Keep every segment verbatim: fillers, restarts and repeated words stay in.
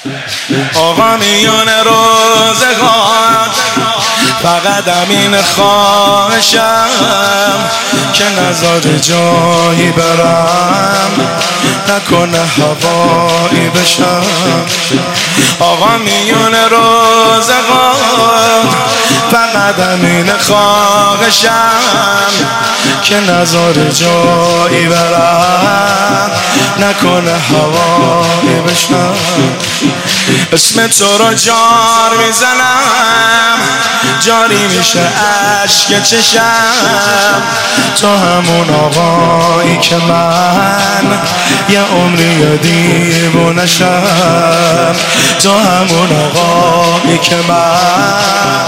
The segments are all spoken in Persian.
آقا میون روزگار فقط امین خواهشم که نزار جایی برم نکنه هوایی بشم. آقا میون روزگار فقط امین خواهشم که نزار جایی برم نکنه هوایی بشم. اسم تو رو جار میزنم جاری میشه عشق چشم. تو همون آقایی که من یه عمری دیوونه‌شم. تو همون آقایی که من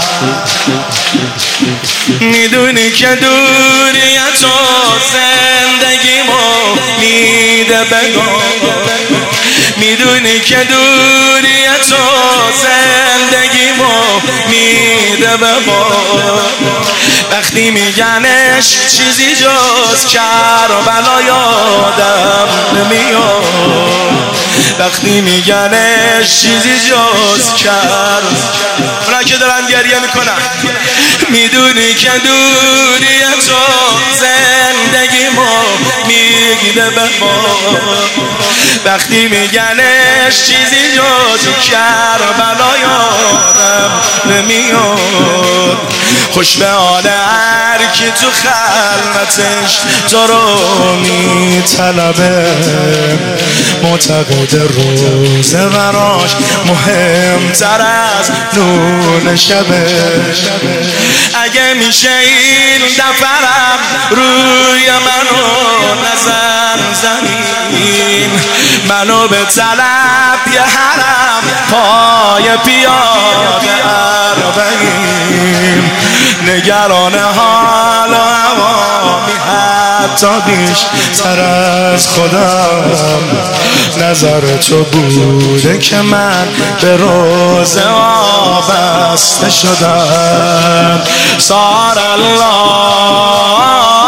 میدونی که دوری تو زندگیمو میده بگم. میدونی که دوری تو زندگیمو میده به ما. وقتی میگنش چیزی جز کربلا یادم نمیاد. وقتی میگنش چیزی جز کربلا. اونا که دارن گریه میکنن میدونی که دوری تو زندگیمو میده به ما. وقتی میگنش چیزی جز کربلا یادم نمیاد. خوش به حال هر کی تو خلوتش تو رو میطلبه. معتقد روزه براش مهمتر از نون شبه. اگه میشه این دفرم روی منو نزن زمین. منو به طلب یه حرم پای پیاده اربعین. نگران حال و هوامی حتی بیشتر از خودم. نظر تو بوده که من به روزه وابسته شدم. سار الله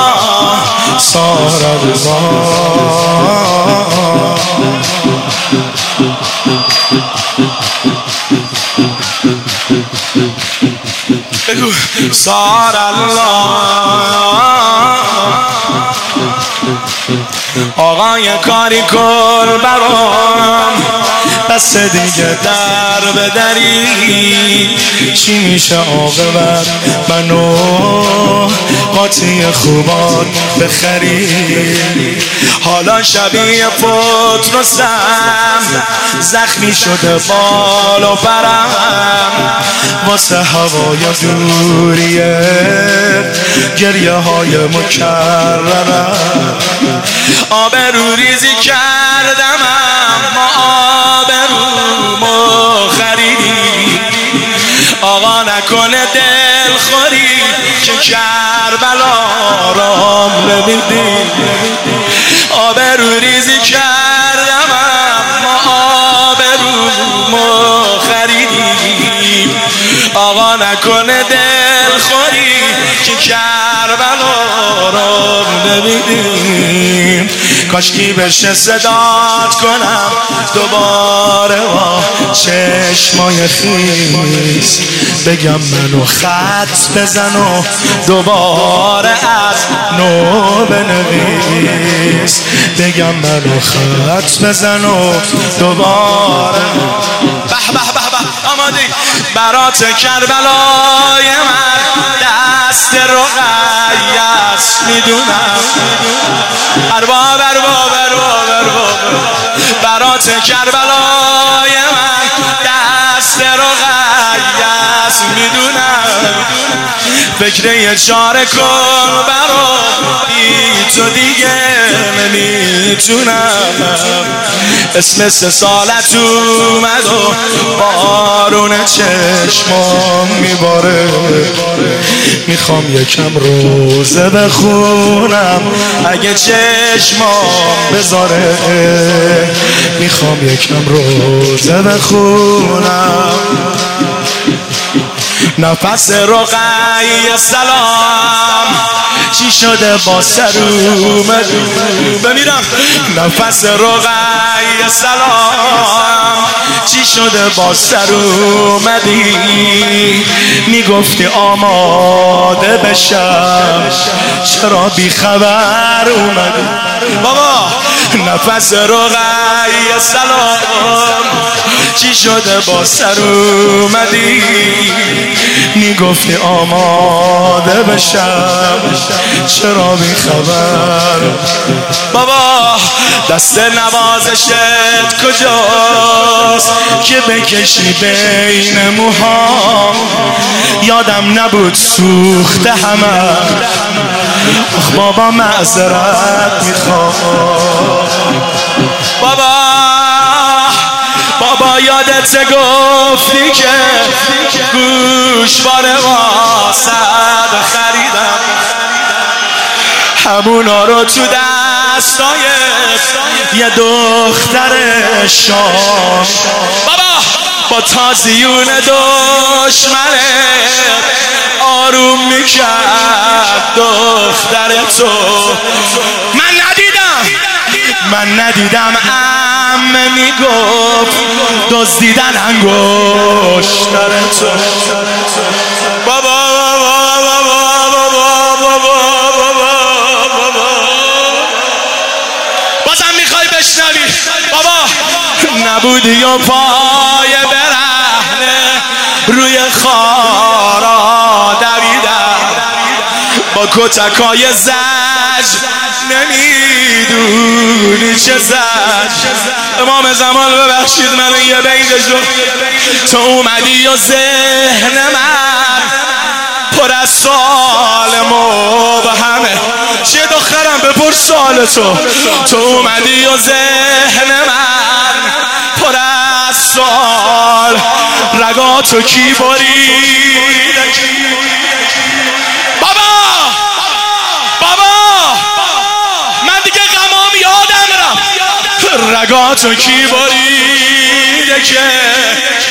سار الله بگو سار الله. آقای کاری کن برام بس دیگه در بدری. چی میشه عاقبت منو قاطی خوبان بخری. حالا شبیه پتروسم زخمی شده بال و برم. واسه هوای دوریه گریه های مکررم. آبرو ریزی کردم اما آبرومو خریدی. آقا نکنه دل خوری که کربلا رام نمیدی. آبرو ریزی کردم اما آبرومو خریدی. آقا نکنه دل خوری که کربلا رام نمیدی. کاشکی بشه صدات کنم دوباره با چشمای خیس. بگم منو خط بزن و دوباره از نو بنویس. بگم منو خط بزن و دوباره به به به به آماده برات کربلای من دست رقیس میدونم. ارباب ارباب ارباب ارباب برات کربلای من دست رقیس میدونم. فکر یه چاره کن برا بی تو دیگه نمیتونم. اسم سه سالت اومد و بارون چشمام میباره. میخوام یکم روزه بخونم اگه چشمام بذاره. میخوام یکم روزه بخونم. نفس رقیه سلام چی شده با سر اومد بمیرم. نفس رقیه سلام چی شده با سر اومدی میگفتی آماده بشم چرا بی خبر اومدی بابا نفس رقیه سلام چی شده با سر اومدی میگفتی آماده بشم چرا بی خبر بابا دست نوازشت کجاست که بکشی بین موها یادم نبود سوخته همه آخ بابا معذرت میخوام بابا بابا یادت گفتی که گوشواره واسد خریدم همونا رو تو دستای یه دختر شام بابا با تازیون دشمنه آروم میکرد دختر تو من ندیدم من ندیدم عمه میگفت دزدیدن انگشتر تو بابا بشنوی بابا نبودی و پای برهنه روی خارا دویدم با کتکای زج نمیدونی چه زج امام زمان ببخشید من یه بیدشو تو اومدی و ذهن من پر از سال مبهمه چه دخترم بپرس سال تو تو اومدی و ذهن من پر از سال رگاتو کی برید بابا بابا من دیگه غمام یادم رفت رگاتو کی بریده که